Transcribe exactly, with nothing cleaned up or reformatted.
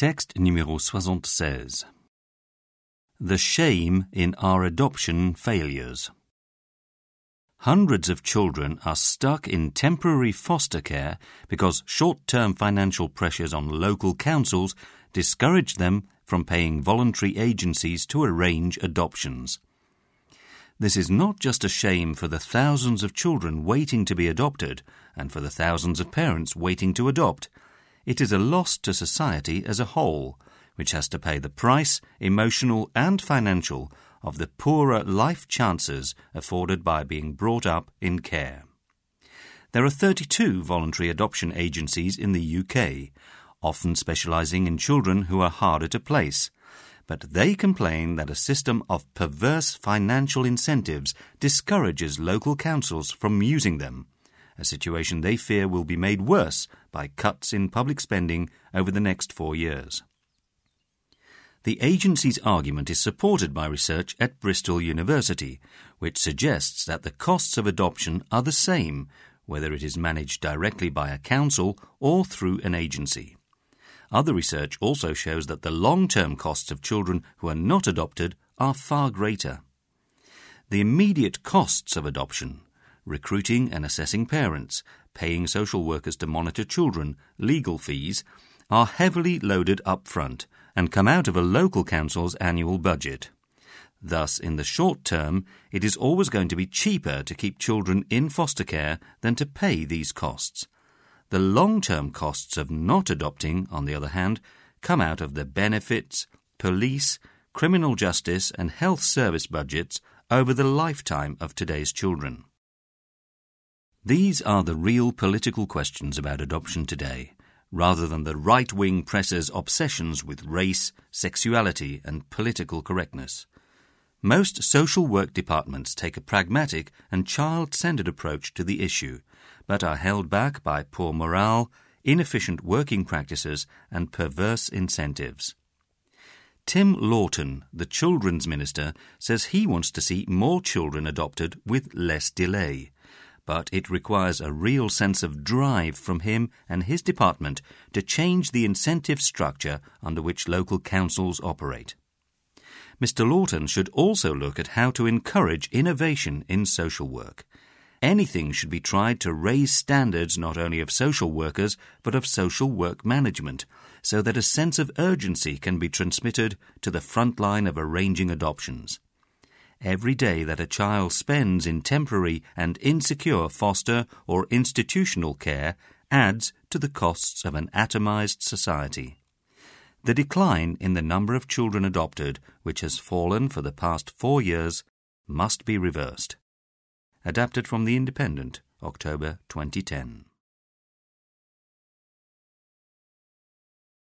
Texte numéro soixante-seize. The shame in our adoption failures. Hundreds of children are stuck in temporary foster care because short-term financial pressures on local councils discourage them from paying voluntary agencies to arrange adoptions. This is not just a shame for the thousands of children waiting to be adopted and for the thousands of parents waiting to adopt. It is a loss to society as a whole, which has to pay the price, emotional and financial, of the poorer life chances afforded by being brought up in care. There are thirty-two voluntary adoption agencies in the U K, often specialising in children who are harder to place, but they complain that a system of perverse financial incentives discourages local councils from using them, a situation they fear will be made worse by cuts in public spending over the next four years. The agency's argument is supported by research at Bristol University, which suggests that the costs of adoption are the same, whether it is managed directly by a council or through an agency. Other research also shows that the long-term costs of children who are not adopted are far greater. The immediate costs of adoption, recruiting and assessing parents, paying social workers to monitor children, legal fees, are heavily loaded up front and come out of a local council's annual budget. Thus, in the short term, it is always going to be cheaper to keep children in foster care than to pay these costs. The long-term costs of not adopting, on the other hand, come out of the benefits, police, criminal justice and health service budgets over the lifetime of today's children. These are the real political questions about adoption today, rather than the right-wing press's obsessions with race, sexuality and political correctness. Most social work departments take a pragmatic and child-centred approach to the issue, but are held back by poor morale, inefficient working practices and perverse incentives. Tim Lawton, the Children's Minister, says he wants to see more children adopted with less delay, but it requires a real sense of drive from him and his department to change the incentive structure under which local councils operate. Mister Lawton should also look at how to encourage innovation in social work. Anything should be tried to raise standards not only of social workers but of social work management, so that a sense of urgency can be transmitted to the front line of arranging adoptions. Every day that a child spends in temporary and insecure foster or institutional care adds to the costs of an atomized society. The decline in the number of children adopted, which has fallen for the past four years, must be reversed. Adapted from The Independent, October twenty ten.